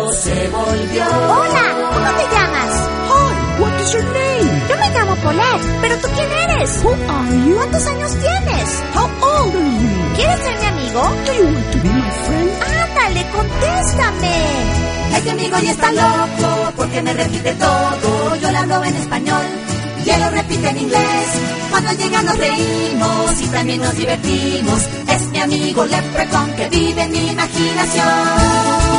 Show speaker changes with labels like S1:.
S1: loco se volvió.
S2: Hola, ¿cómo te llamas?
S3: Hi, what is your name?
S2: Yo me llamo Paulette, pero ¿tú quién eres?
S3: Who are you?
S2: ¿Cuántos años tienes?
S3: How old are you?
S2: ¿Quieres ser mi amigo?
S3: Do you want to be my friend?
S2: Ándale, contéstame.
S1: Este amigo ya está loco porque me repite todo. Yo le hablo en español y él lo repite en inglés. Cuando llega nos reímos y también nos divertimos. Es mi amigo Leprechaun que vive en mi imaginación.